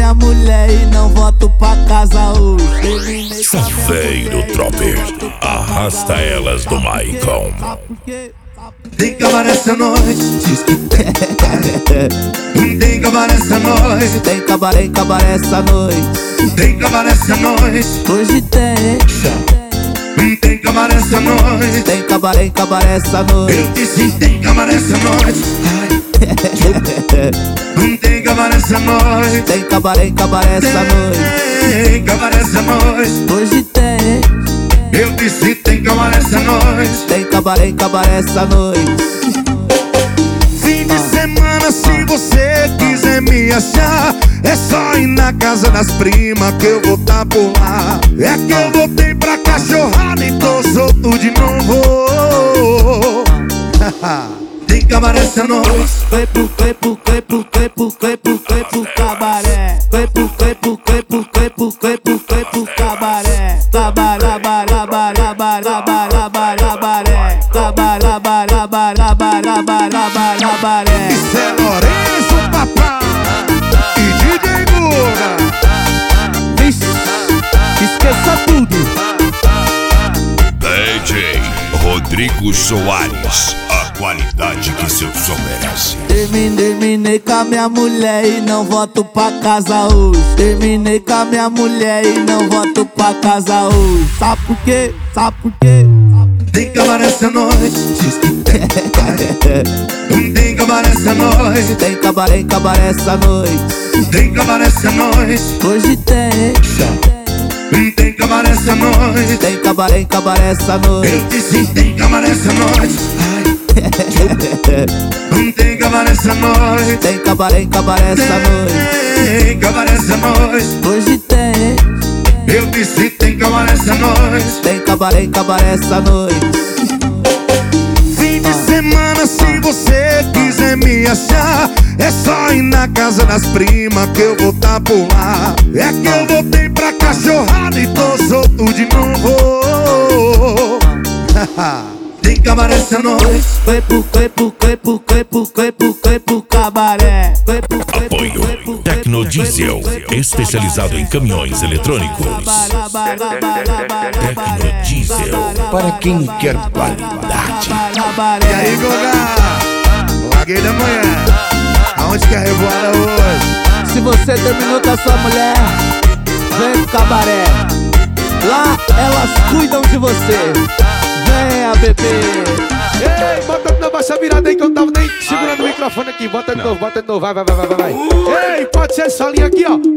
minha mulher e não volto pra casa hoje. Safeiro Tropper, arrasta elas do Maicon. Tem cabaré essa noite, diz que tem. Tem cabaré essa noite, Tem cabaré essa noite. tem cabaré essa noite, Hoje tem. tem cabaré essa noite. Tem cabaré essa noite. Eu disse tem cabaré essa noite. Ai, tem cabaré essa noite. Tem cabaré essa noite. Tem cabaré essa noite. Hoje tem. Eu disse tem cabaré essa noite. Tem cabaré essa noite. Fim de semana, se você quiser me achar, é só ir na casa das primas que eu vou tá por lá. É que eu voltei pra cachorrada e tô solto de novo. Tem cabaré essa noite. Foi pro cabaré. Foi pro cabaré. Cabaré. Isso é Lourenço, papai e DJ Guga. Vixe, esqueça tudo. DJ Rodrigo Soares, a qualidade que seu som merece. Terminei com a minha mulher e não volto pra casa hoje. Terminei com a minha mulher e não volto pra casa hoje. Sabe por quê? Tem cabaré essa noite, diz que tem. Tem cabaré essa noite, Tem cabaré essa noite. tem cabaré essa noite. Hoje tem. Tem cabaré essa noite. Tem cabaré essa noite. Eu disse tem cabaré essa noite. Ai, tem cabaré essa noite. Tem cabaré essa noite. Tem cabaré essa noite. Hoje tem. Eu disse tem cabaré essa noite. Tem cabaré essa noite. Fim de semana, se você quiser me achar, é só ir na casa das primas que eu vou tá por lá. É que eu voltei pra cachorrada e tô solto de novo. Tem cabaré essa noite. Foi pro cabaré. Apoio Tecnodiesel, especializado em caminhões eletrônicos. Tecnodiesel, para quem quer qualidade. E aí, Guga? Larguei da manhã. Aonde que é a revoada hoje? Se você terminou com a sua mulher, vem pro cabaré. Lá elas cuidam de você. Venha, bebê. Ei, bota de novo essa virada aí que eu tava nem segurando o microfone aqui. Bota de novo, vai. Ei, pode ser essa linha aqui, ó.